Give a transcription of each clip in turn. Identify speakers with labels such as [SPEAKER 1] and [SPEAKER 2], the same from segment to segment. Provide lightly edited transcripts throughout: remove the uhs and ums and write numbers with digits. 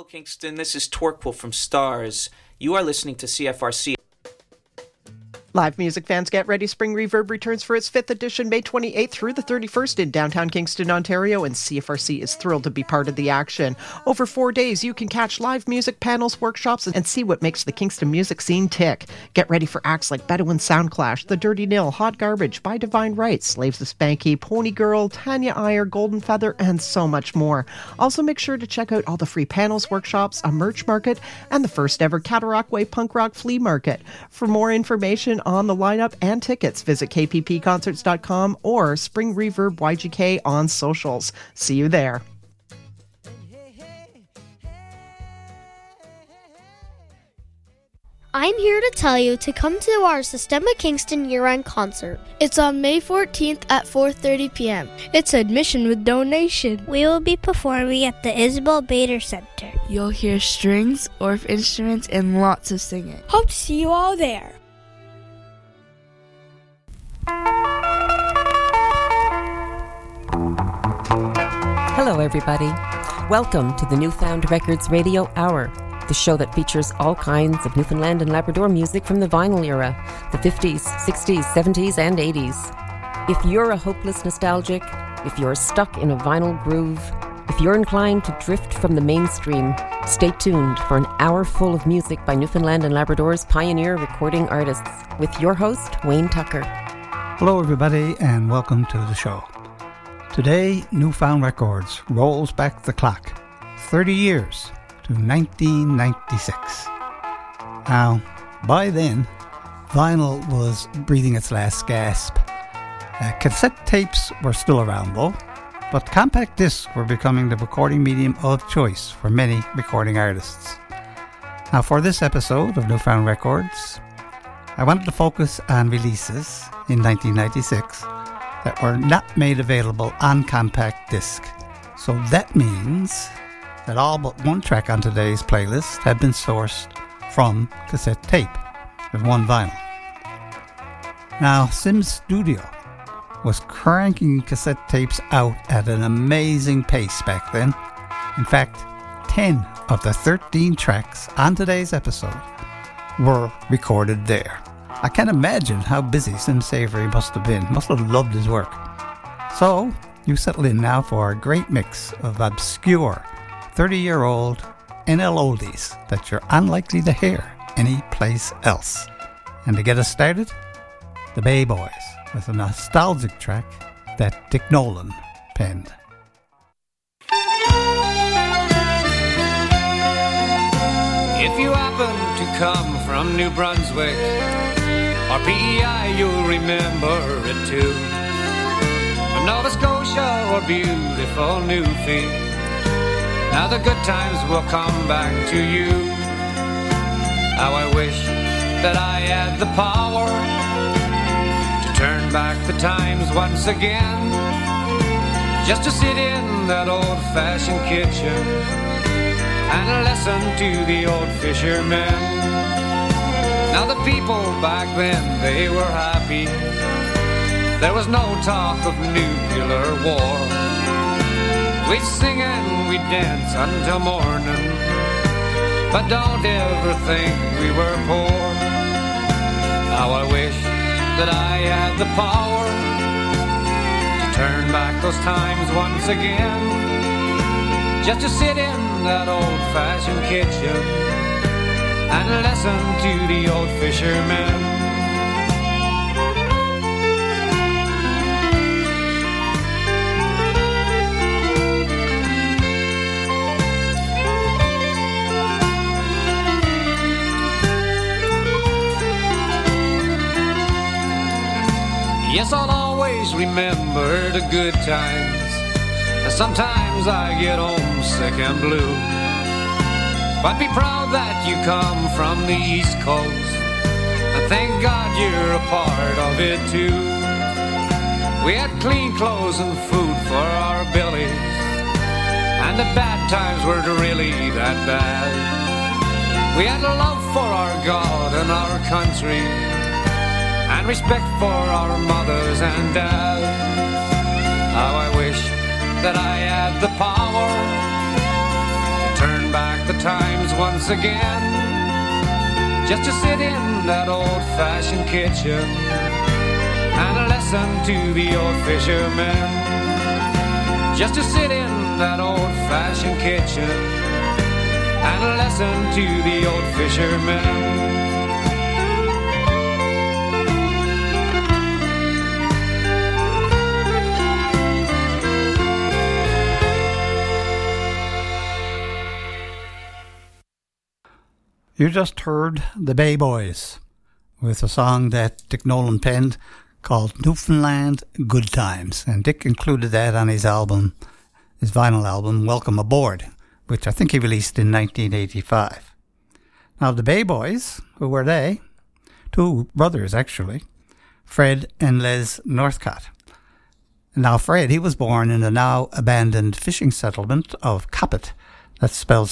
[SPEAKER 1] Hello, Kingston. This is Torquil from Stars. You are listening to CFRC.
[SPEAKER 2] Live music fans, get ready. Spring Reverb returns for its 5th edition May 28th through the 31st in downtown Kingston, Ontario, and CFRC is thrilled to be part of the action. Over 4 days, you can catch live music panels, workshops, and see what makes the Kingston music scene tick. Get ready for acts like Bedouin Soundclash, The Dirty Nil, Hot Garbage, By Divine Right, Slaves of Spanky, Pony Girl, Tanya Iyer, Golden Feather, and so much more. Also, make sure to check out all the free panels, workshops, a merch market, and the first ever Cataract Way Punk Rock Flea Market. For more information on the lineup and tickets, visit kppconcerts.com or Spring Reverb YGK on socials. See you there.
[SPEAKER 3] I'm here to tell you to come to our Systema Kingston year-end concert. It's on May 14th at 4:30 p.m. It's admission with donation.
[SPEAKER 4] We will be performing at the Isabel Bader Center.
[SPEAKER 5] You'll hear strings, orff instruments, and lots of singing.
[SPEAKER 3] Hope to see you all there.
[SPEAKER 6] Hello, everybody. Welcome to the Newfound Records Radio Hour, the show that features all kinds of Newfoundland and Labrador music from the vinyl era, the 50s, 60s, 70s, and 80s. If you're a hopeless nostalgic, if you're stuck in a vinyl groove, if you're inclined to drift from the mainstream, stay tuned for an hour full of music by Newfoundland and Labrador's pioneer recording artists with your host, Wayne Tucker.
[SPEAKER 7] Hello, everybody, and welcome to the show. Today, Newfound Records rolls back the clock 30 years to 1996. Now, by then, vinyl was breathing its last gasp. Cassette tapes were still around, though, but compact discs were becoming the recording medium of choice for many recording artists. Now, for this episode of Newfound Records, I wanted to focus on releases in 1996 that were not made available on compact disc. So that means that all but one track on today's playlist had been sourced from cassette tape with one vinyl. Now, Sims Studio was cranking cassette tapes out at an amazing pace back then. In fact, 10 of the 13 tracks on today's episode were recorded there. I can't imagine how busy Sim Savory must have been. Must have loved his work. So, you settle in now for a great mix of obscure 30-year-old NL oldies that you're unlikely to hear anyplace else. And to get us started, the Bay Boys with a nostalgic track that Dick Nolan penned.
[SPEAKER 8] If you happen to come from New Brunswick or PEI, you'll remember it too. From Nova Scotia or beautiful Newfield, now the good times will come back to you. How I wish that I had the power to turn back the times once again, just to sit in that old-fashioned kitchen and listen to the old fishermen. Now the people back then, they were happy. There was no talk of nuclear war. We'd sing and we'd dance until morning, but don't ever think we were poor. How I wish that I had the power to turn back those times once again, just to sit in that old-fashioned kitchen and listen to the old fishermen. Yes, I'll always remember the good times, and sometimes I get homesick and blue. But be proud that you come from the East Coast, and thank God you're a part of it too. We had clean clothes and food for our bellies, and the bad times weren't really that bad. We had a love for our God and our country, and respect for our mothers and dads. How I wish that I had the power to turn back the once again, just to sit in that old-fashioned kitchen and listen to the old fishermen. Just to sit in that old-fashioned kitchen and listen to the old fishermen.
[SPEAKER 7] You just heard the Bay Boys with a song that Dick Nolan penned called Newfoundland Good Times, and Dick included that on his album, his vinyl album Welcome Aboard, which I think he released in 1985. Now the Bay Boys, who were they? Two brothers actually, Fred and Les Northcott. Now Fred, he was born in the now abandoned fishing settlement of Coppet, that's spelled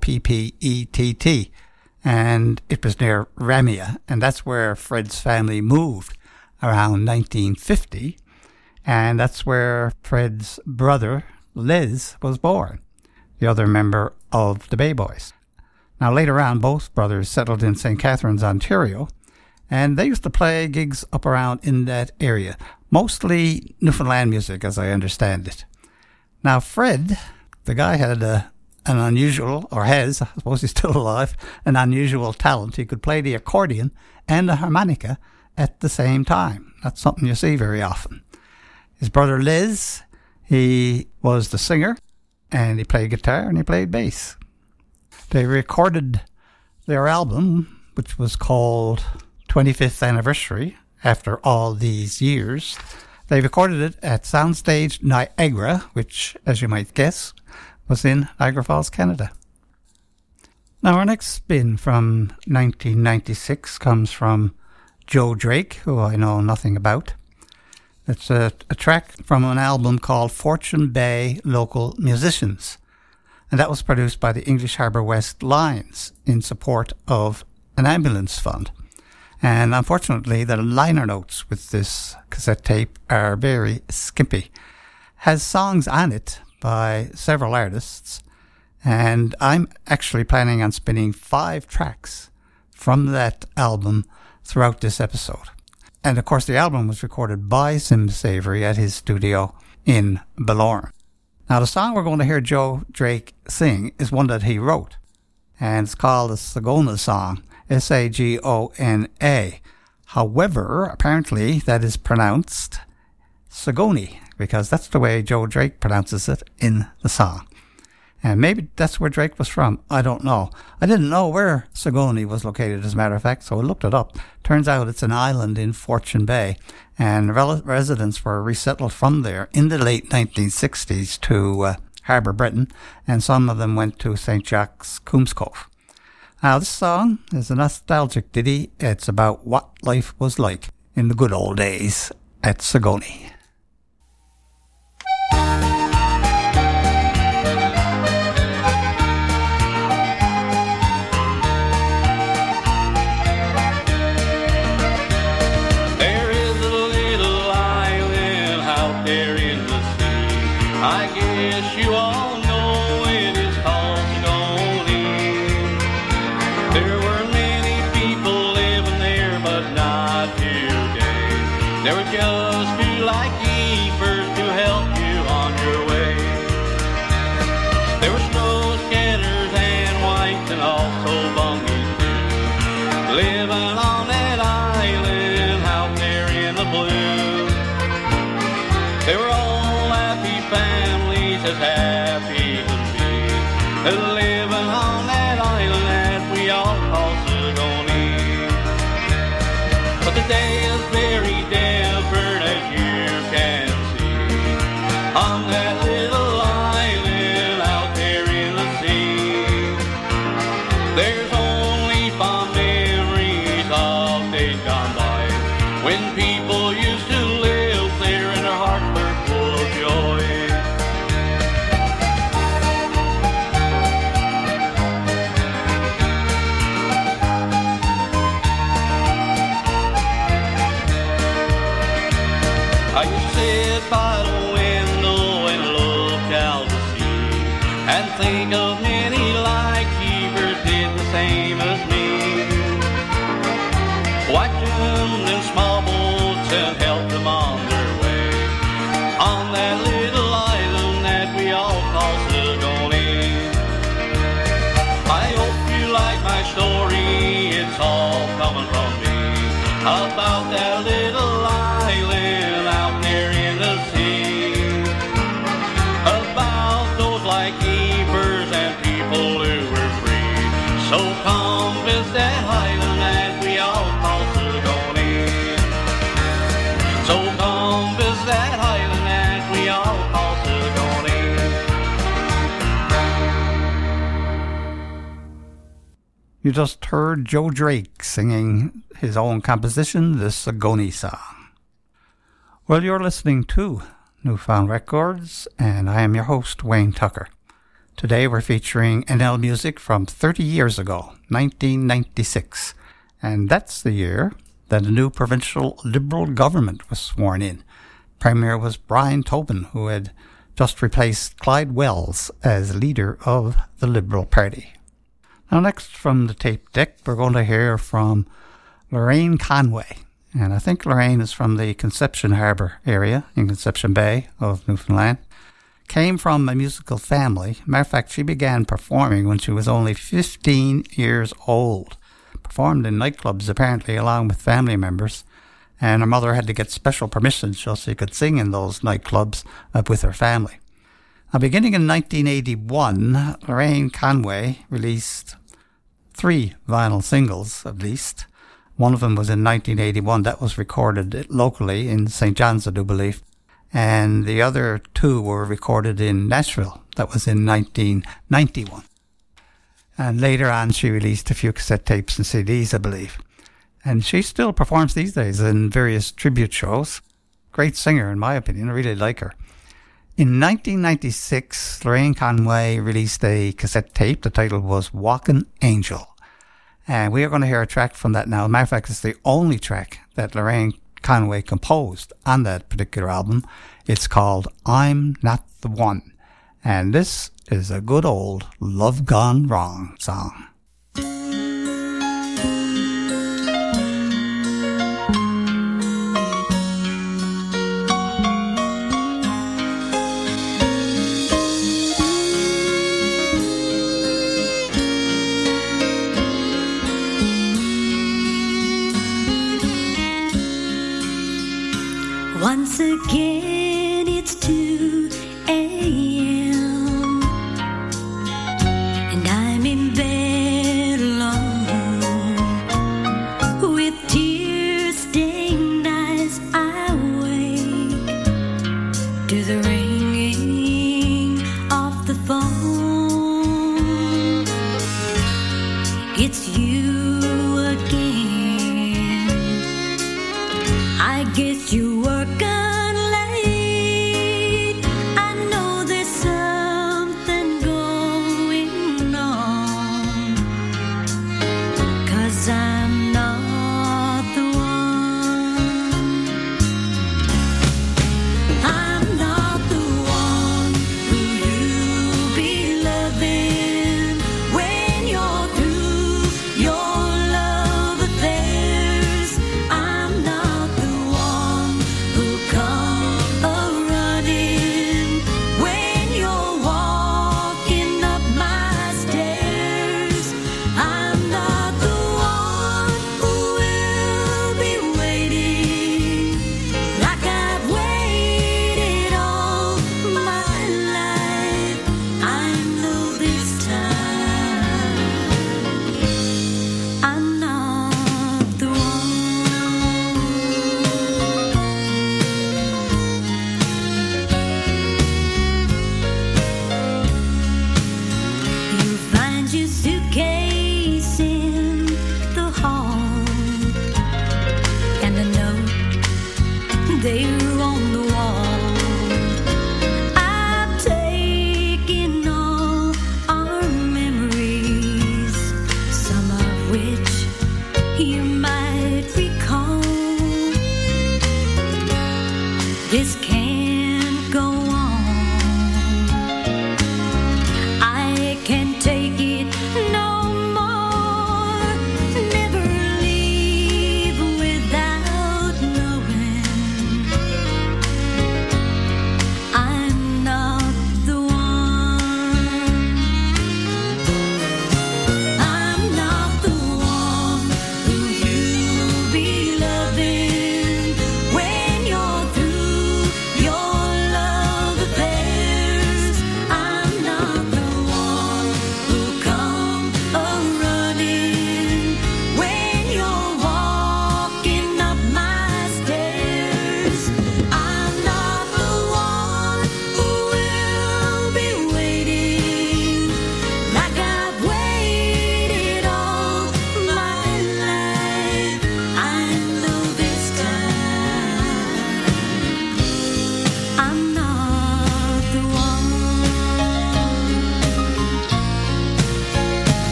[SPEAKER 7] Coppett, and it was near Ramia, and that's where Fred's family moved around 1950, and that's where Fred's brother Les was born, the other member of the Bay Boys. Now later on, both brothers settled in St. Catharines, Ontario, and they used to play gigs up around in that area, mostly Newfoundland music as I understand it. Now Fred, the guy had an unusual, or has, I suppose he's still alive, an unusual talent. He could play the accordion and the harmonica at the same time. That's something you see very often. His brother Les, he was the singer, and he played guitar and he played bass. They recorded their album, which was called 25th Anniversary, after all these years. They recorded it at Soundstage Niagara, which, as you might guess, was in Niagara Falls, Canada. Now our next spin from 1996 comes from Joe Drake, who I know nothing about. It's a track from an album called Fortune Bay Local Musicians, and that was produced by the English Harbour West Lines in support of an ambulance fund. And unfortunately the liner notes with this cassette tape are very skimpy. Has songs on it by several artists, and I'm actually planning on spinning 5 tracks from that album throughout this episode. And of course the album was recorded by Sim Savory at his studio in Belorme. Now the song we're going to hear Joe Drake sing is one that he wrote, and it's called the Sagona Song, Sagona. However, apparently that is pronounced Sagoni, because that's the way Joe Drake pronounces it in the song. And maybe that's where Drake was from. I don't know. I didn't know where Sagoni was located, as a matter of fact, so I looked it up. Turns out it's an island in Fortune Bay, and residents were resettled from there in the late 1960s to Harbour Breton, and some of them went to St. Jacques Coombs Cove. Now, this song is a nostalgic ditty. It's about what life was like in the good old days at Sagoni.
[SPEAKER 9] I guess you all know it is called Sagoni. There were many people living there, but not today. There were just 2 like keepers to help you on your way. There were snow scanners and whites and also bungies too, living on that island out there in the blue. They were all families as happy as be, living on that island that we all call Sagoni. But the day is very different, as you can see, on that little island out there in the sea. There's only fond memories of days gone by, when people used to live there and their hearts were full of joy. I used to sit by the window and look out to sea and think of many like keepers about that little island out there in the sea, about those lightkeepers and people who were free. So come visit that island that we all call Sigourney. So come visit that island that we all call Sigourney.
[SPEAKER 7] You just heard Joe Drake singing his own composition, the Sigourney Song. Well, you're listening to Newfound Records, and I am your host, Wayne Tucker. Today we're featuring NL music from 30 years ago, 1996, and that's the year that a new provincial Liberal government was sworn in. Premier was Brian Tobin, who had just replaced Clyde Wells as leader of the Liberal Party. Now, next from the tape deck, we're going to hear from Lorraine Conway. And I think Lorraine is from the Conception Harbour area in Conception Bay of Newfoundland. Came from a musical family. Matter of fact, she began performing when she was only 15 years old. Performed in nightclubs, apparently, along with family members. And her mother had to get special permission so she could sing in those nightclubs with her family. Now, beginning in 1981, Lorraine Conway released 3 vinyl singles, at least. One of them was in 1981. That was recorded locally in St. John's, I do believe. And the other 2 were recorded in Nashville. That was in 1991. And later on, she released a few cassette tapes and CDs, I believe. And she still performs these days in various tribute shows. Great singer, in my opinion. I really like her. In 1996, Lorraine Conway released a cassette tape. The title was Walkin' Angel. And we are going to hear a track from that now. As a matter of fact, it's the only track that Lorraine Conway composed on that particular album. It's called I'm Not the One. And this is a good old Love Gone Wrong song.
[SPEAKER 10] Once again it's 2 a.m. and I'm in bed alone with tear-stained eyes. I wake to the ringing of the phone. It's you again. I guess you were gone late. I know there's something going on, 'cause I'm not the one. I'm not the one who you'll be loving when you're through your love affairs. I'm not the one who'll come a-running when you're walking up my stairs. I'm not the one who will be waiting like I've waited all my life. I know this time I'm not the one. You find your suitcase in the hall and a note there on the wall. I've taken all our memories, some of which you might recall. This can't go on. I can't take it no more. Never leave without knowing I'm not the one. I'm not the one who you'll be loving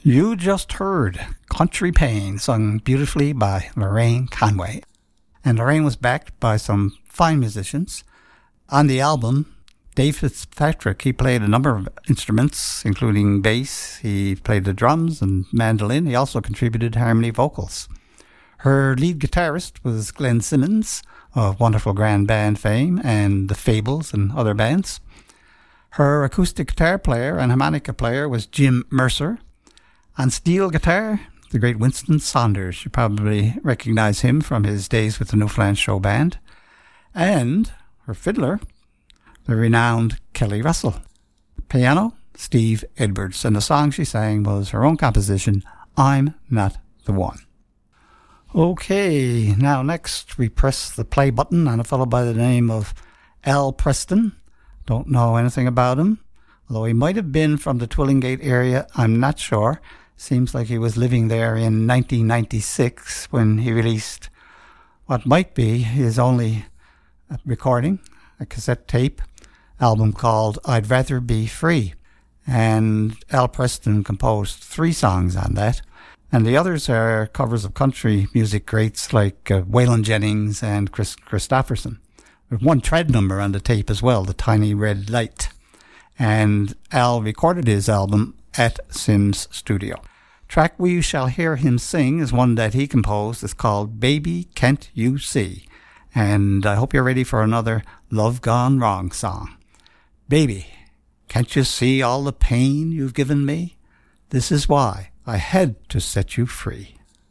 [SPEAKER 7] You just heard Country Pain, sung beautifully by Lorraine Conway. And Lorraine was backed by some fine musicians. On the album, Dave Fitzpatrick, he played a number of instruments, including bass. He played the drums and mandolin. He also contributed harmony vocals. Her lead guitarist was Glenn Simmons, of Wonderful Grand Band fame and The Fables and other bands. Her acoustic guitar player and harmonica player was Jim Mercer. On steel guitar, the great Winston Saunders. You probably recognize him from his days with the Newfoundland Show Band. And her fiddler, the renowned Kelly Russell. Piano, Steve Edwards. And the song she sang was her own composition, I'm Not the One. Okay, now next we press the play button on a fellow by the name of Al Preston. Don't know anything about him, although he might have been from the Twillingate area, I'm not sure. Seems like he was living there in 1996 when he released what might be his only recording, a cassette tape album called I'd Rather Be Free. And Al Preston composed 3 songs on that. And the others are covers of country music greats like Waylon Jennings and Chris Christopherson. There's one tread number on the tape as well, The Tiny Red Light. And Al recorded his album at Sims Studio. Track we shall hear him sing is one that he composed. It's called Baby Can't You See? And I hope you're ready for another Love Gone Wrong song. Baby, can't you see all the pain you've given me? This is why I had to set you free.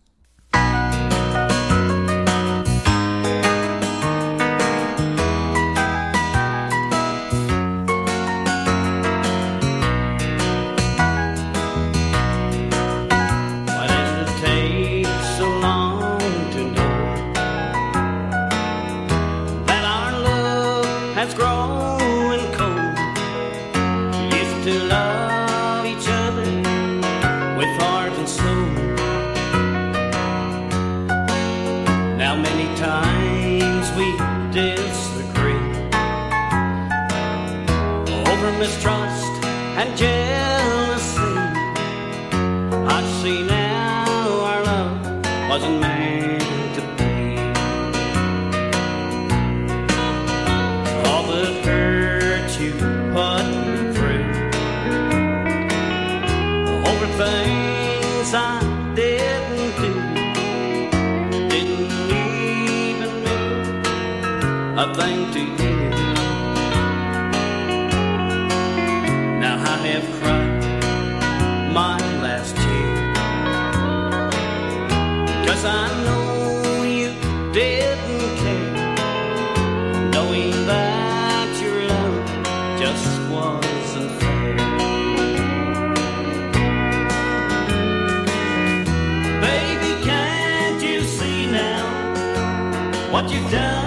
[SPEAKER 9] Mistrust and jealousy. I see now our love wasn't meant to be. All the hurt you put me through, over things I didn't do, didn't even mean a thing to you. I have cried my last tear, 'cause I know you didn't care, knowing that your love just wasn't fair. Baby, can't you see now what you've done?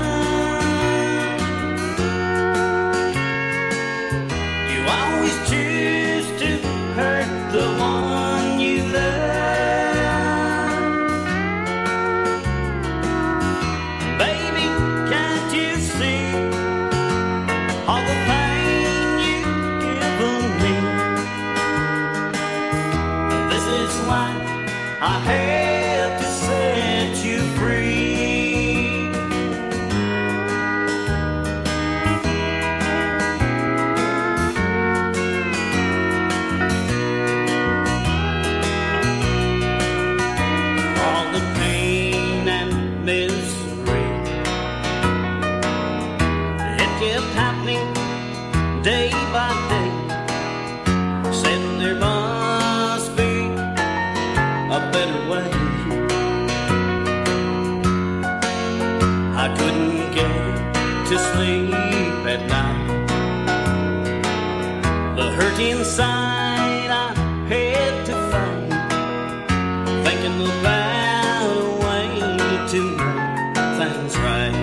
[SPEAKER 9] The one you love. Baby, can't you see all the pain you've given me? This is why I had to set you free. Day by day, said there must be a better way. I couldn't get to sleep at night. The hurt inside I had to fight, thinking about a way to make things right.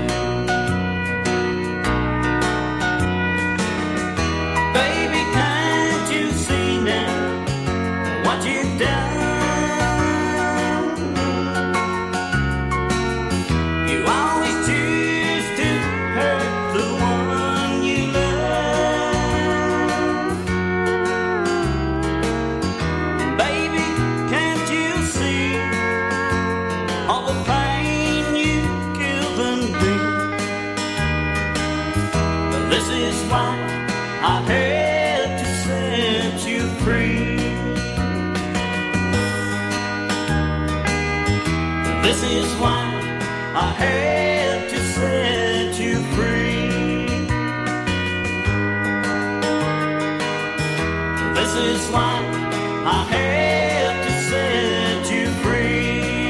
[SPEAKER 9] This is why I had to set you free. This is why I had to set you free. This is why I had to set you free.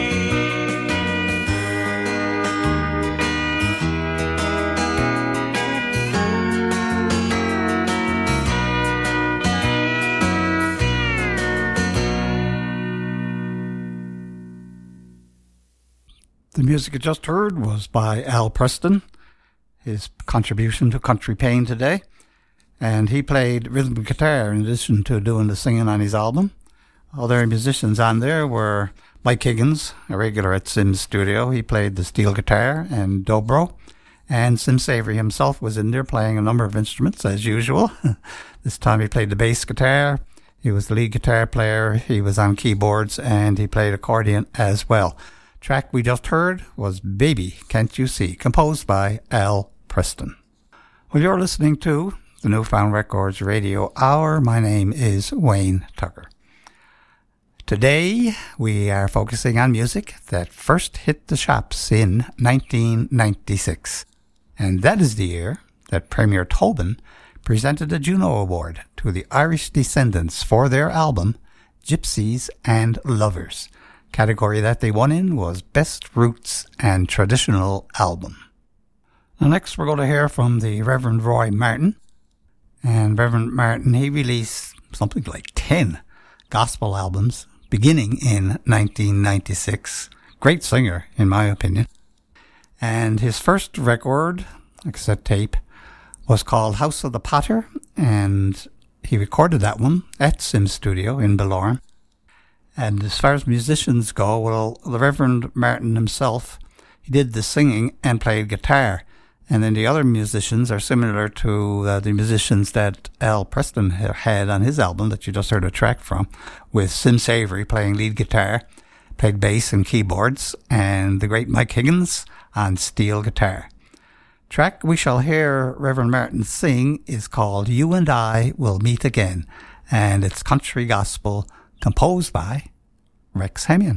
[SPEAKER 7] The music you just heard was by Al Preston, his contribution to Country Pain today. And he played rhythm guitar in addition to doing the singing on his album. Other musicians on there were Mike Higgins, a regular at Sim's studio. He played the steel guitar and dobro. And Sim Savory himself was in there playing a number of instruments, as usual. This time he played the bass guitar. He was the lead guitar player. He was on keyboards, and he played accordion as well. Track we just heard was Baby Can't You See, composed by Al Preston. Well, you're listening to the Newfound Records Radio Hour. My name is Wayne Tucker. Today we are focusing on music that first hit the shops in 1996. And that is the year that Premier Tobin presented a Juno Award to the Irish Descendants for their album Gypsies and Lovers. Category that they won in was Best Roots and Traditional Album. Now next we're going to hear from the Reverend Roy Martin. And Reverend Martin, he released something like 10 gospel albums beginning in 1996. Great singer, in my opinion. And his first record, a cassette tape, was called House of the Potter, and he recorded that one at Sim's studio in Belorme. And as far as musicians go, well, the Reverend Martin himself, he did the singing and played guitar. And then the other musicians are similar to the musicians that Al Preston had on his album that you just heard a track from, with Sim Savory playing lead guitar, played bass and keyboards, and the great Mike Higgins on steel guitar. Track we shall hear Reverend Martin sing is called You and I Will Meet Again, and it's country gospel composed by Rex Hemian.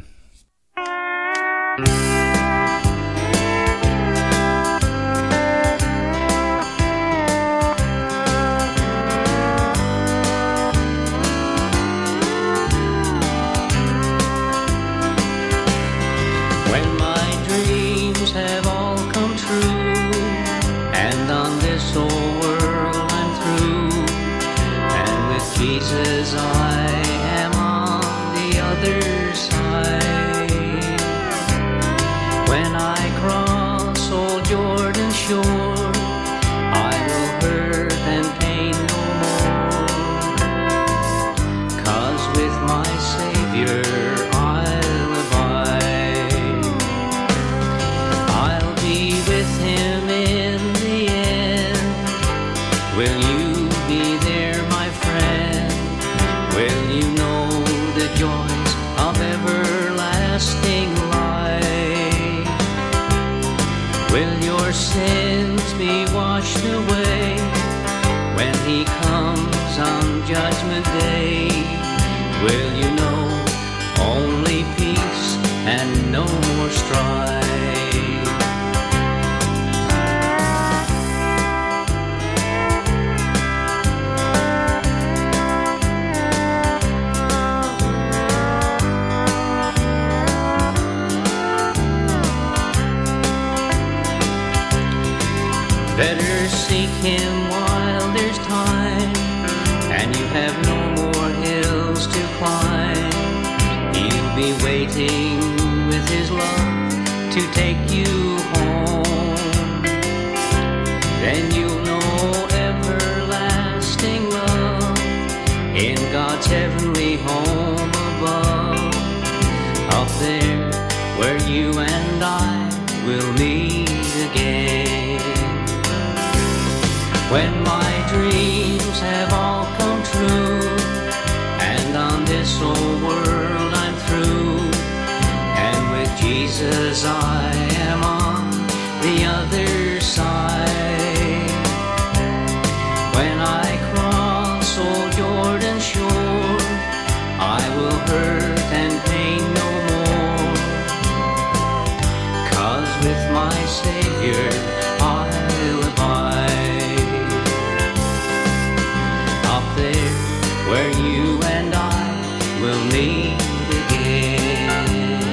[SPEAKER 9] When my dreams have all come true, and on this old world I'm through, and with Jesus I am on the other side. When I cross old Jordan shore, I will hurt and pain no more, 'cause with my Savior I'll abide. I'll be with him in the end. Will you be there, my friend? Will you know the joys of everlasting life? Will your sins be washed away when he comes on Judgment Day? Will you know only peace and no more strife? Better seek him while there's time, and you have no more hills to climb. He'll be waiting with his love to take you home. Then you'll know everlasting love in God's heavenly home above, up there where you and I will meet again. When my dreams have all come true, and on this old world I'm through, and with Jesus I am on the other side. Savior I will abide. Up there where you and I will meet again.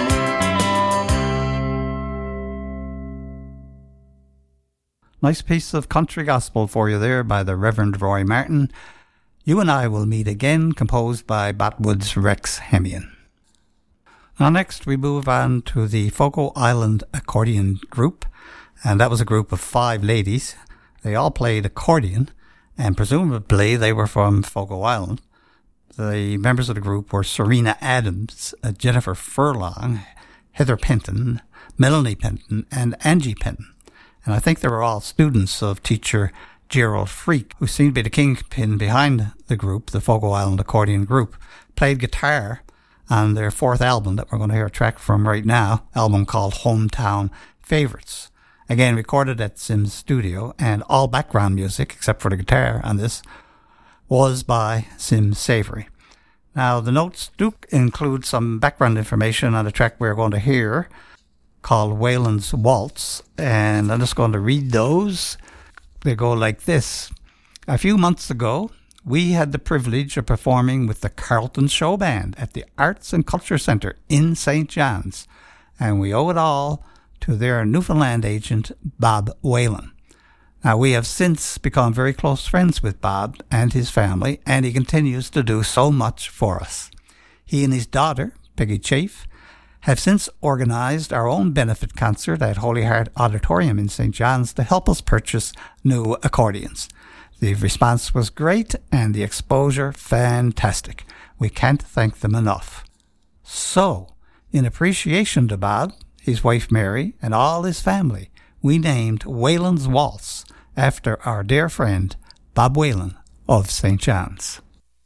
[SPEAKER 7] Nice piece of country gospel for you there by the Reverend Roy Martin. You and I Will Meet Again, composed by Botwood's Rex Hemian. Now next we move on to the Fogo Island Accordion Group, and that was a group of 5 ladies. They all played accordion, and presumably they were from Fogo Island. The members of the group were Serena Adams, Jennifer Furlong, Heather Penton, Melanie Penton, and Angie Penton. And I think they were all students of teacher Gerald Freak, who seemed to be the kingpin behind the group, the Fogo Island Accordion Group. Played guitar on their 4th album that we're going to hear a track from right now, album called Hometown Favorites. Again, recorded at Sim's studio, and all background music, except for the guitar on this, was by Sim Savory. Now, the notes do include some background information on the track we're going to hear, called Wayland's Waltz, and I'm just going to read those. They go like this. A few months ago, we had the privilege of performing with the Carlton Show Band at the Arts and Culture Centre in St. John's, and we owe it all to their Newfoundland agent, Bob Whalen. Now, we have since become very close friends with Bob and his family, and he continues to do so much for us. He and his daughter, Peggy Chafe, have since organised our own benefit concert at Holy Heart Auditorium in St. John's to help us purchase new accordions. The response was great and the exposure fantastic. We can't thank them enough. So, in appreciation to Bob, his wife Mary, and all his family, we named Wayland's Waltz after our dear friend Bob Whalen of St. John's.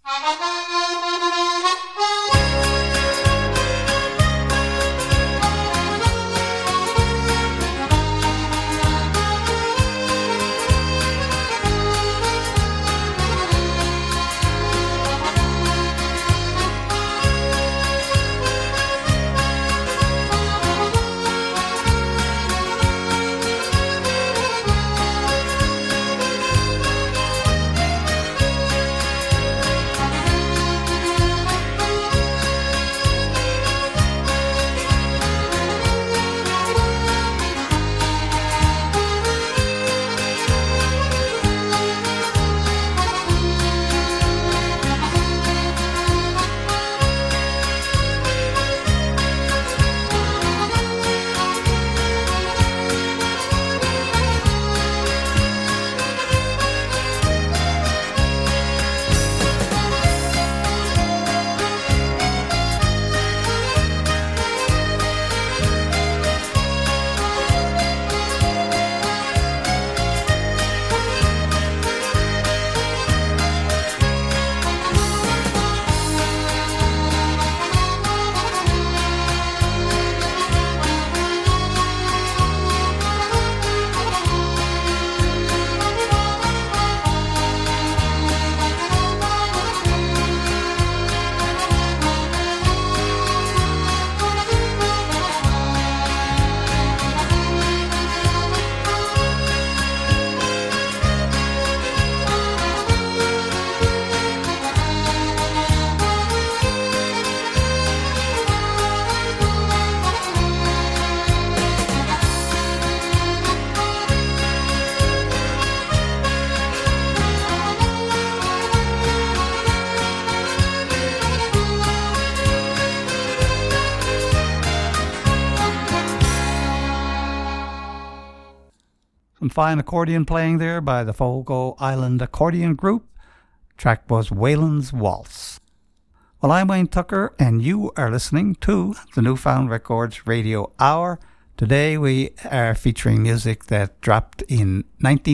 [SPEAKER 7] Some fine accordion playing there by the Fogo Island Accordion Group. Track was Wayland's Waltz. Well, I'm Wayne Tucker, and you are listening to the Newfound Records Radio Hour. Today we are featuring music that dropped in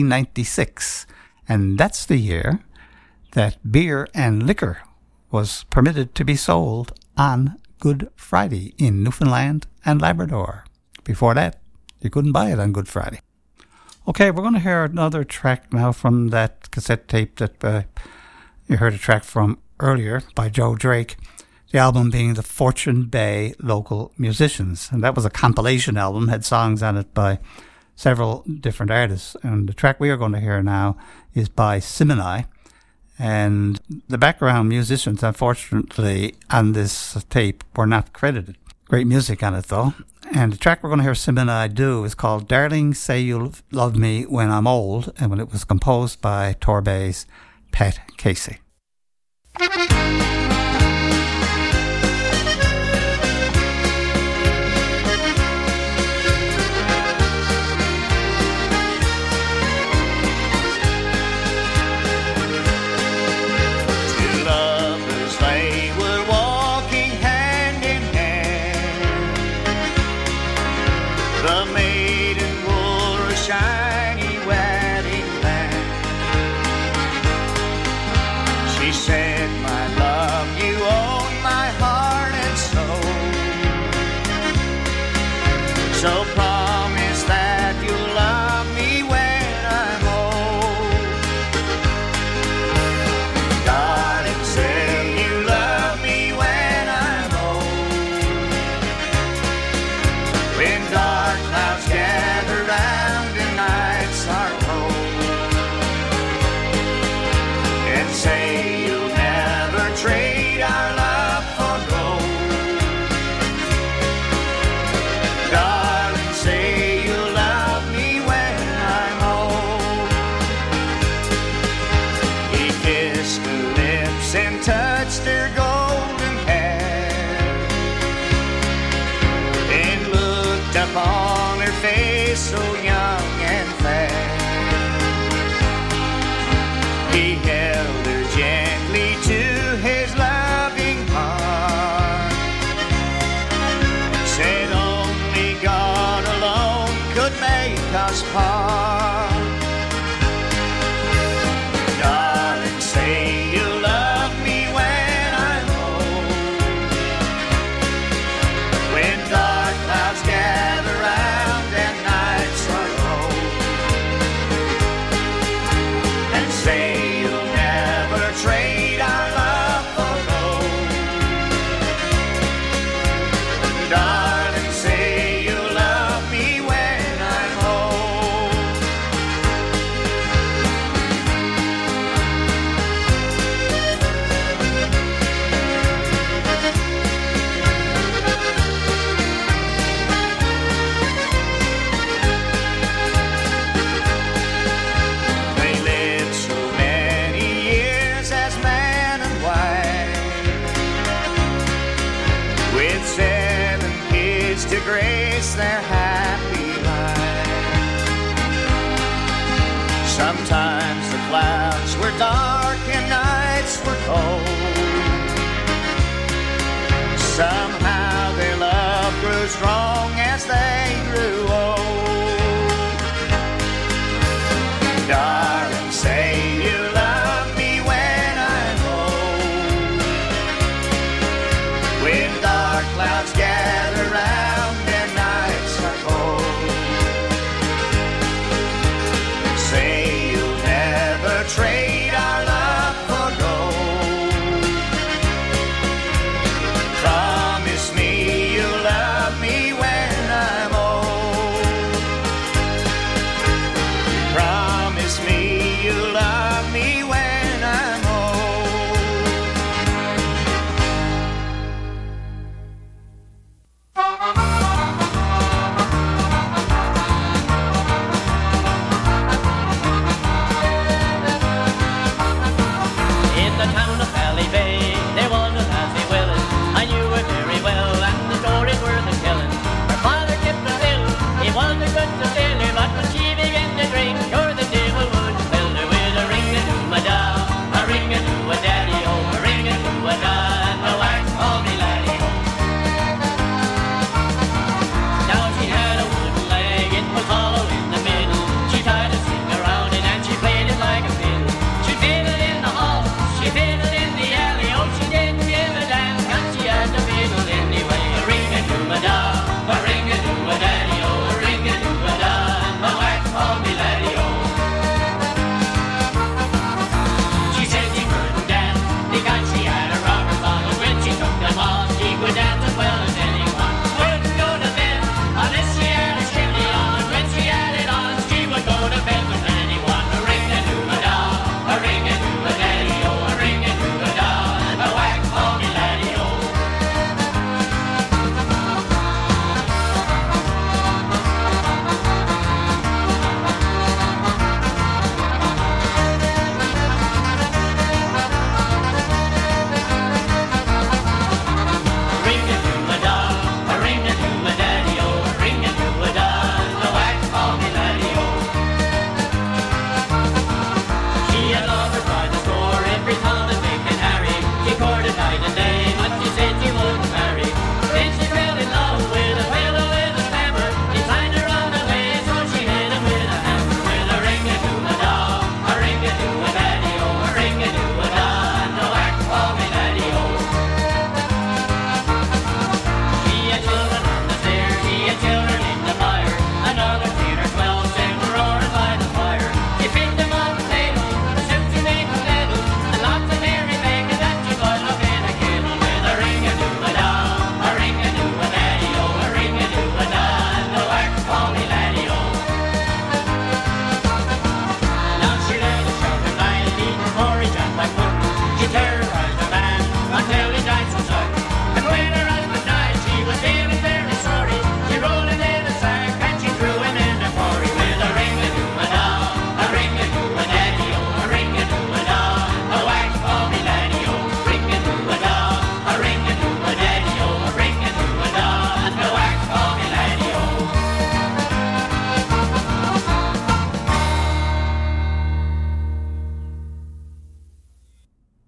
[SPEAKER 7] 1996, and that's the year that beer and liquor was permitted to be sold on Good Friday in Newfoundland and Labrador. Before that, you couldn't buy it on Good Friday. Okay, we're going to hear another track now from that cassette tape that you heard a track from earlier by Joe Drake. The album being the Fortune Bay Local Musicians. And that was a compilation album, had songs on it by several different artists. And the track we are going to hear now is by Simini. And the background musicians, unfortunately, on this tape were not credited. Great music on it, though. And the track we're going to hear Simini do is called Darling, Say You'll Love Me When I'm Old, and when it was composed by Torbay's Pat Casey.
[SPEAKER 9] So promise that you'll love me when I'm old. Darling, say you love me when I'm old. When dark clouds gather round and nights are cold. And say you'll never trade our love for gold. Say you love me when I'm old. He kissed her lips and touched her golden hair, and looked upon her face so young and fair. He held her gently to his loving heart, said only God alone could make us part. Darling, say you love me when I'm old. When dark clouds gather round and nights are cold. And say you'll never trade our love for gold. Darling, say you love me when I'm old. They lived so many years as man and wife, with 7 kids to grace their happy life. Sometimes the clouds were dark and nights were cold. Somehow their love grew strong as they grew old. Darling, say you love me when I'm old. When dark clouds gather round and nights are cold. Say you'll never trade our love for gold. Promise me you'll love me when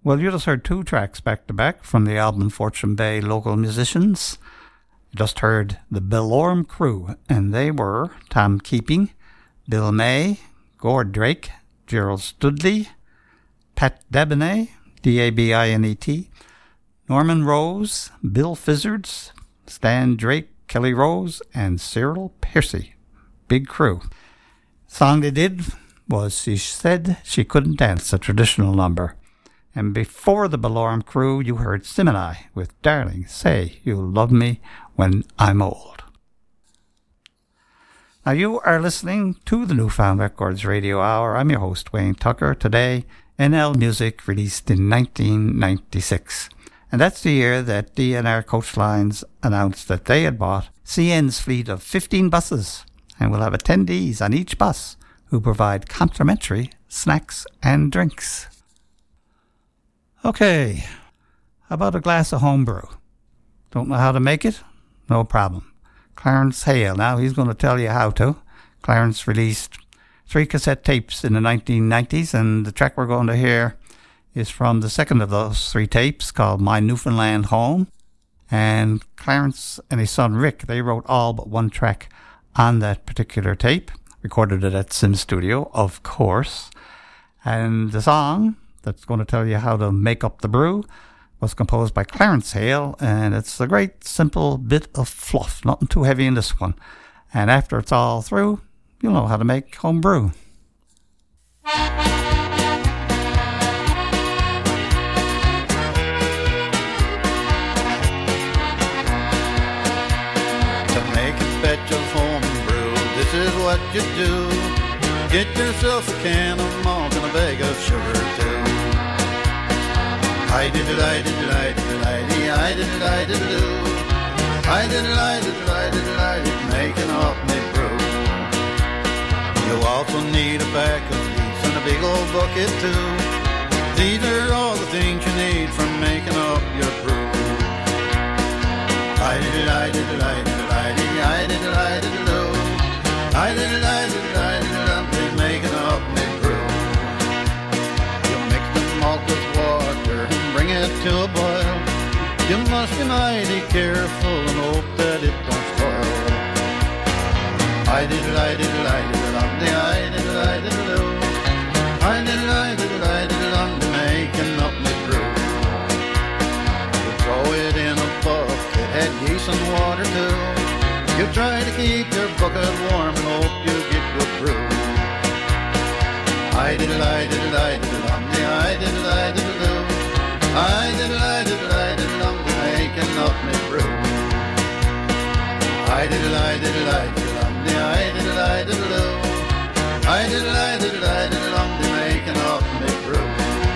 [SPEAKER 7] Well, you just heard 2 tracks back to back from the album Fortune Bay Local Musicians. You just heard the Belorme Crew, and they were Tom Keeping, Bill May, Gord Drake, Gerald Studley, Pat Dabinet, D-A-B-I-N-E-T, Norman Rose, Bill Fizzards, Stan Drake, Kelly Rose, and Cyril Piercy. Big crew. Song they did was She Said She Couldn't Dance, a traditional number. And before the Belorme Crew, you heard Simini with Darling, Say You'll Love Me When I'm Old. Now you are listening to the Newfound Records Radio Hour. I'm your host, Wayne Tucker. Today, NL Music released in 1996. And that's the year that DNR Coach Lines announced that they had bought CN's fleet of 15 buses and will have attendees on each bus who provide complimentary snacks and drinks. Okay, how about a glass of homebrew? Don't know how to make it? No problem. Clarence Hale, now he's going to tell you how to. Clarence released 3 cassette tapes in the 1990s, and the track we're going to hear is from the second of those 3 tapes called My Newfoundland Home. And Clarence and his son Rick, they wrote all but 1 track on that particular tape, recorded it at Sim Studio, of course. And the song that's going to tell you how to make up the brew was composed by Clarence Hale, and it's a great simple bit of fluff, nothing too heavy in this one. And after it's all through, you'll know how to make home brew.
[SPEAKER 11] To make a batch of home brew, this is what you do. Get yourself a can of malt and a bag of sugar too. I did it, I did it, I did it, I did it, I did it, I did it, I did it, I did it, I did it, I did it, making up me brew. You also need a pack of these and a big old bucket too. These are all the things you need for making up your brew. I did it, I did it, I did it, I did it, I did it, I did it, I did it, I did it, I did it, I'm making up me brew. You mix the malt with water and bring it to a boil. You must be mighty careful and hope that it don't spoil. I did it, I did it, I did it, I did it, I did it, I did it, I did it, I did it, I'm making up me brew. You throw it in a bucket, add yeast and water too. You try to keep your bucket warm and hope you get good brew. I did it, I did it, I did it, I did it, I did it, I did it, I did it, I did it, I'm making up me brew. I did it, I did it, I did it, I did it, I did it, I did it, I did it, I did it, I'm making up me brew.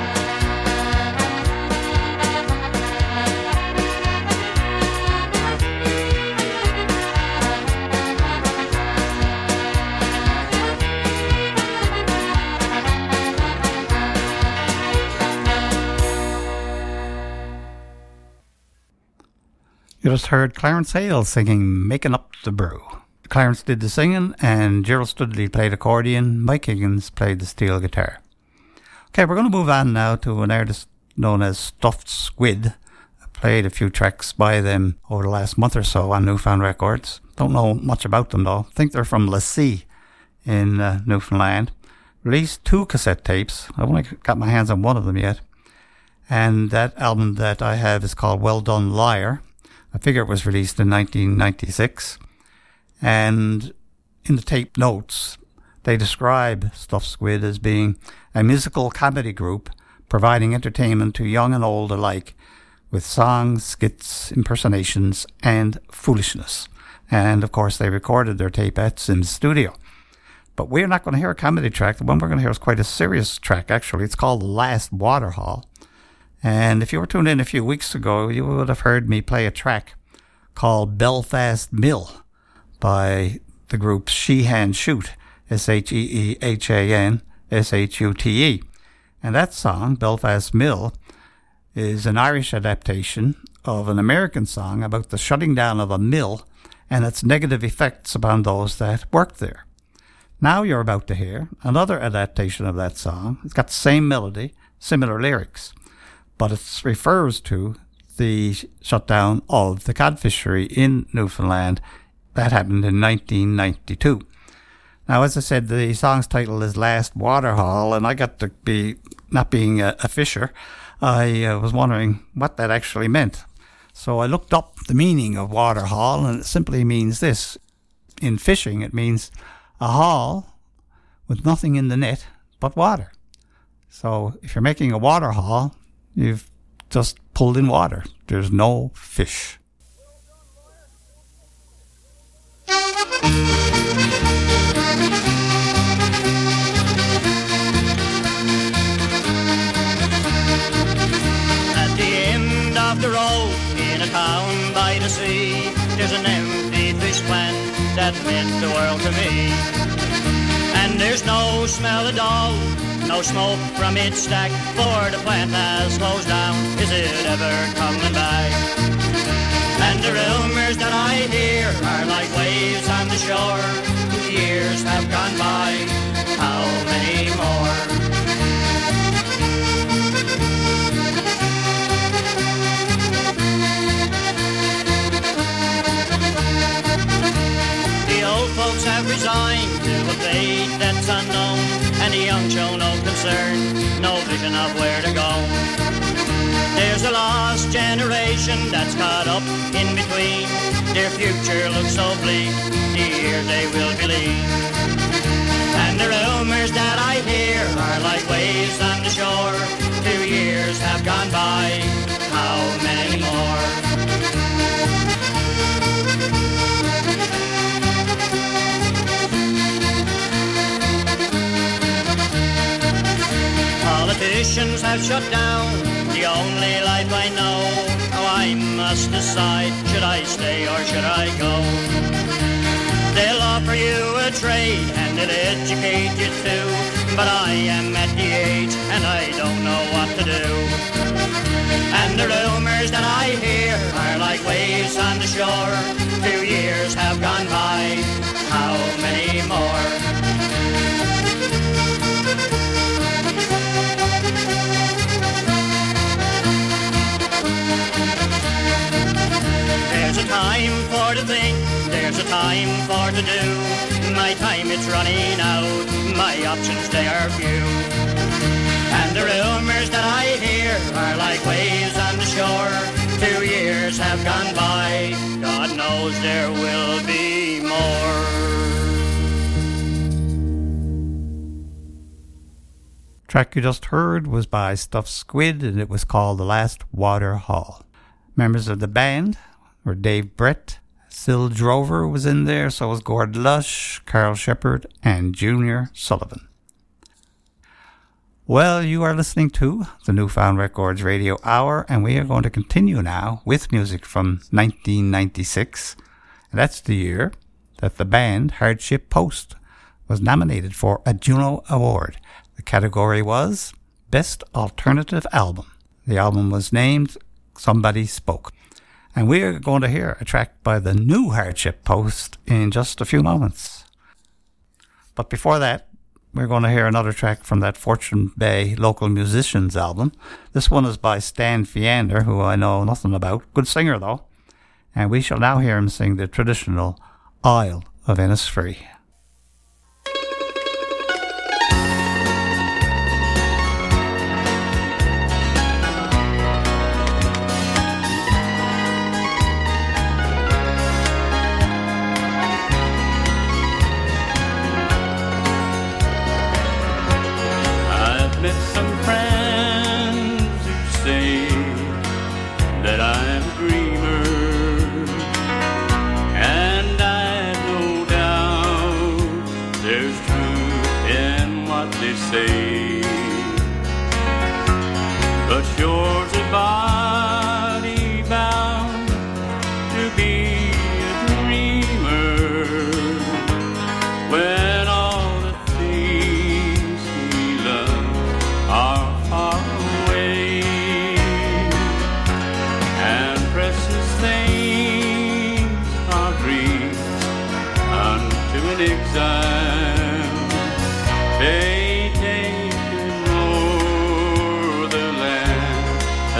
[SPEAKER 7] You just heard Clarence Hale singing Making Up the Brew. Clarence did the singing and Gerald Studley played accordion, Mike Higgins played the steel guitar. Okay, we're going to move on now to an artist known as Stuffed Squid. I played a few tracks by them over the last month or so on Newfound Records. Don't know much about them though. I think they're from Lassie in Newfoundland. Released 2 cassette tapes. I've only got my hands on one of them yet. And that album that I have is called Well Done Liar. I figure it was released in 1996. And in the tape notes, they describe Stuffed Squid as being a musical comedy group providing entertainment to young and old alike with songs, skits, impersonations, and foolishness. And, of course, they recorded their tape at Sims Studio. But we're not going to hear a comedy track. The one we're going to hear is quite a serious track, actually. It's called The Last Waterhall. And if you were tuned in a few weeks ago, you would have heard me play a track called Belfast Mill by the group Sheehan Shoot, Sheehan Shute. And that song, Belfast Mill, is an Irish adaptation of an American song about the shutting down of a mill and its negative effects upon those that worked there. Now you're about to hear another adaptation of that song. It's got the same melody, similar lyrics, but it refers to the shutdown of the cod fishery in Newfoundland. That happened in 1992. Now, as I said, the song's title is Last Waterhaul, and I got to be, not being a fisher, I was wondering what that actually meant. So I looked up the meaning of waterhaul, and it simply means this. In fishing, it means a haul with nothing in the net but water. So if you're making a water haul, you've just pulled in water. There's no fish.
[SPEAKER 12] At the end of the road, in a town by the sea, there's an empty fish plant that meant the world to me. And there's no smell at all, no smoke from its stack, for the plant has closed down. Is it ever coming back? And the rumors that I hear are like waves on the shore. 2 years have gone by, how many more? The old folks have resigned to a fate that's unknown, and the young show no concern, no vision of where to go. There's a lost generation that's caught up in between. Their future looks so bleak, the years they will believe. And the rumors that I hear are like waves on the shore. 2 years have gone by, how many more? Politicians have shut down the only life I know. Oh, I must decide, should I stay or should I go? They'll offer you a trade and they'll educate you too, but I am at the age and I don't know what to do. And the rumors that I hear are like waves on the shore. 2 years have gone by, how many more? There's a time for to think, there's a time for to do. My time it's running out, my options they are few. And the rumors that I hear are like waves on the shore. 2 years have gone by, God knows there will be more.
[SPEAKER 7] Track you just heard was by Stuffed Squid, and it was called The Last Water Haul. Members of the band were Dave Brett, Syl Drover was in there, so was Gord Lush, Carl Shepard, and Junior Sullivan. Well, you are listening to the Newfound Records Radio Hour, and we are going to continue now with music from 1996. And that's the year that the band Hardship Post was nominated for a Juno Award. The category was Best Alternative Album. The album was named Somebody Spoke. And we're going to hear a track by the new Hardship Post in just a few moments. But before that, we're going to hear another track from that Fortune Bay Local Musicians album. This one is by Stan Fiander, who I know nothing about. Good singer, though. And we shall now hear him sing the traditional Isle of Innisfree.
[SPEAKER 9] But yours a body bound to be a dreamer when all the things we love are far away, and precious things are breathed unto an exile. They take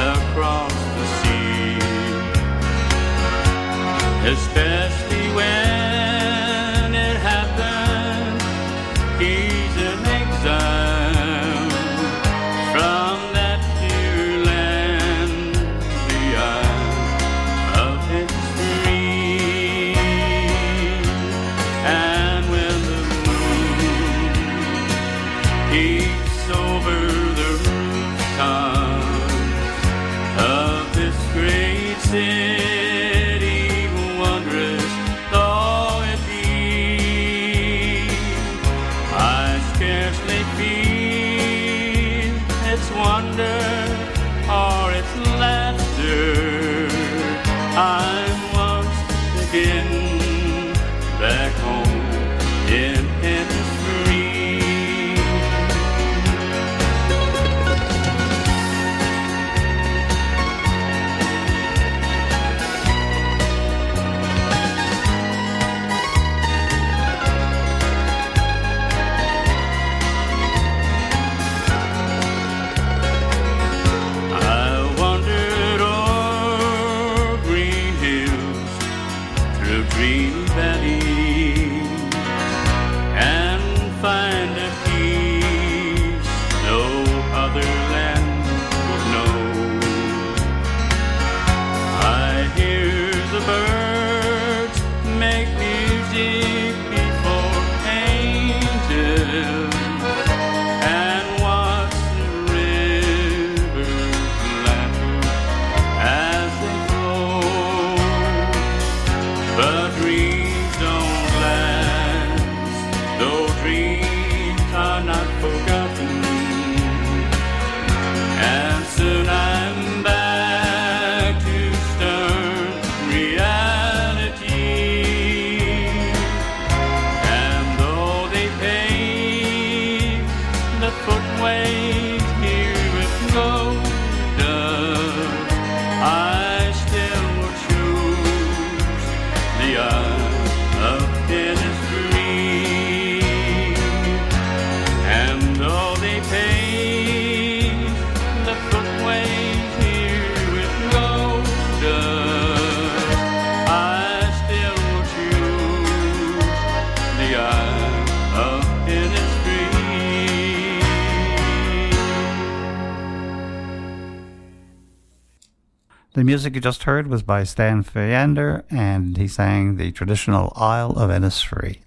[SPEAKER 9] footways here with golden, I still choose the eye of industry. And though they pave the footways here with golden, I still choose the eye of industry.
[SPEAKER 7] The music you just heard was by Stan Feander, and he sang the traditional Isle of Innisfree.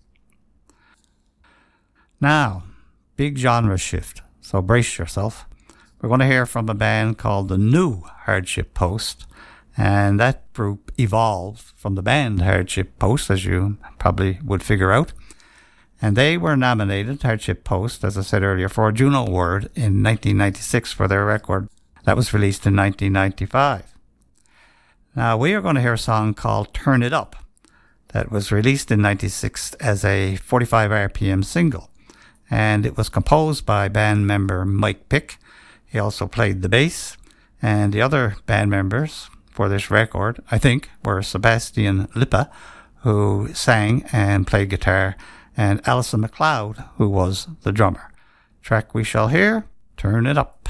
[SPEAKER 7] Now, big genre shift, so brace yourself. We're going to hear from a band called the New Hardship Post, and that group evolved from the band Hardship Post, as you probably would figure out. And they were nominated, Hardship Post, as I said earlier, for a Juno Award in 1996 for their record that was released in 1995. Now, we are going to hear a song called Turn It Up that was released in 96 as a 45 RPM single. And it was composed by band member Mike Pick. He also played the bass. And the other band members for this record, I think, were Sebastian Lippe, who sang and played guitar, and Alison McLeod, who was the drummer. Track we shall hear, Turn It Up.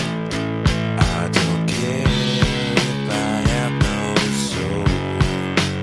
[SPEAKER 13] I don't care if I have no soul.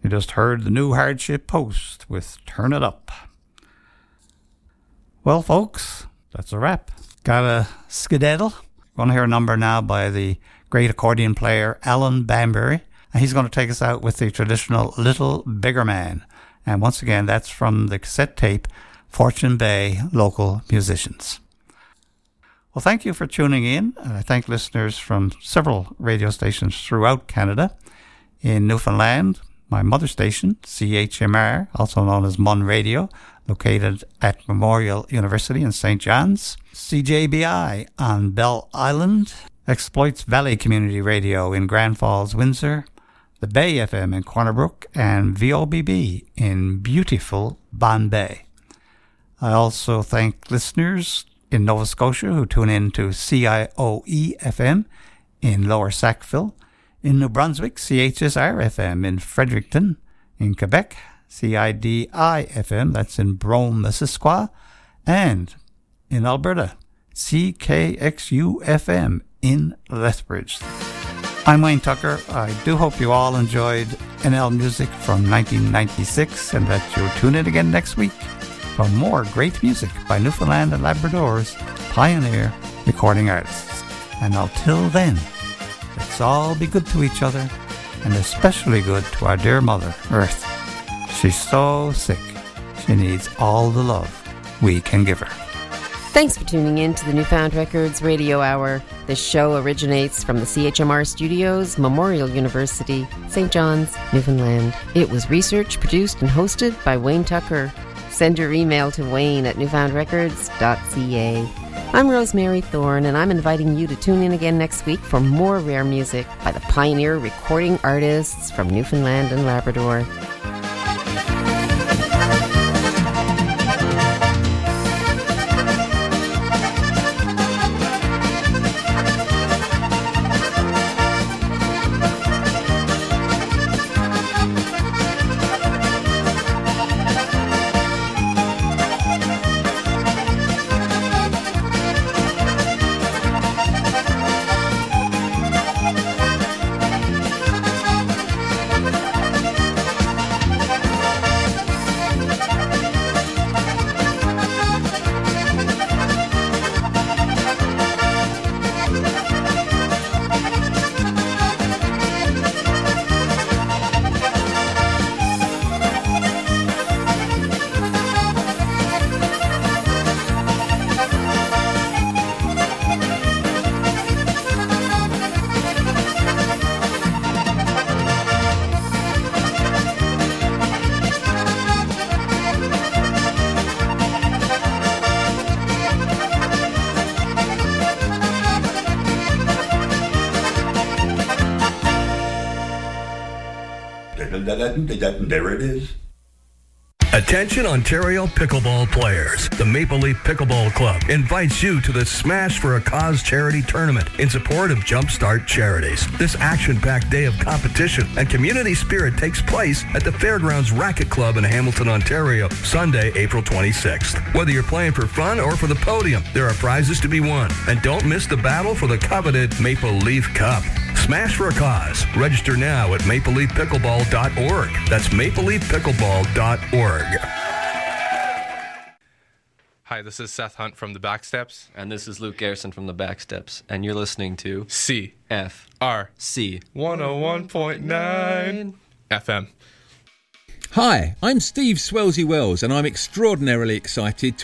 [SPEAKER 7] You just heard the New Hardship Post with Turn It Up. Well, folks, that's a wrap. Got a skedaddle. We're going to hear a number now by the great accordion player Alan Banbury. And he's going to take us out with the traditional Little Bigger Man. And once again, that's from the cassette tape Fortune Bay Local Musicians. Well, thank you for tuning in. I thank listeners from several radio stations throughout Canada. In Newfoundland, my mother station, CHMR, also known as Mun Radio, located at Memorial University in St. John's. CJBI on Bell Island. Exploits Valley Community Radio in Grand Falls, Windsor. The Bay FM in Corner Brook. And VOBB in beautiful Bombay. I also thank listeners in Nova Scotia who tune in to CIOE FM in Lower Sackville. In New Brunswick, CHSR FM in Fredericton. In Quebec, CIDI FM, that's in Brome, Missisquoi. And in Alberta, CKXU FM in Lethbridge. I'm Wayne Tucker. I do hope you all enjoyed NL music from 1996 and that you'll tune in again next week for more great music by Newfoundland and Labrador's pioneer recording artists. And until then, let's all be good to each other, and especially good to our dear mother, Earth. She's so sick. She needs all the love we can give her.
[SPEAKER 6] Thanks for tuning in to the Newfound Records Radio Hour. This show originates from the CHMR Studios, Memorial University, St. John's, Newfoundland. It was researched, produced, and hosted by Wayne Tucker. Send your email to wayne@newfoundrecords.ca. I'm Rosemary Thorne, and I'm inviting you to tune in again next week for more rare music by the pioneer recording artists from Newfoundland and Labrador.
[SPEAKER 13] There it is.
[SPEAKER 14] Attention Ontario pickleball players. The Maple Leaf Pickleball Club invites you to the Smash for a Cause charity tournament in support of Jumpstart Charities. This action-packed day of competition and community spirit takes place at the Fairgrounds Racquet Club in Hamilton, Ontario, Sunday, April 26th. Whether you're playing for fun or for the podium, there are prizes to be won. And don't miss the battle for the coveted Maple Leaf Cup. Smash for a Cause. Register now at mapleleafpickleball.org. That's mapleleafpickleball.org.
[SPEAKER 15] Hi, this is Seth Hunt from the Backsteps.
[SPEAKER 16] And this is Luke Garrison from the Backsteps. And you're listening to
[SPEAKER 15] CFRC
[SPEAKER 16] 101.9
[SPEAKER 15] FM.
[SPEAKER 17] Hi, I'm Steve Swelsey Wells, and I'm extraordinarily excited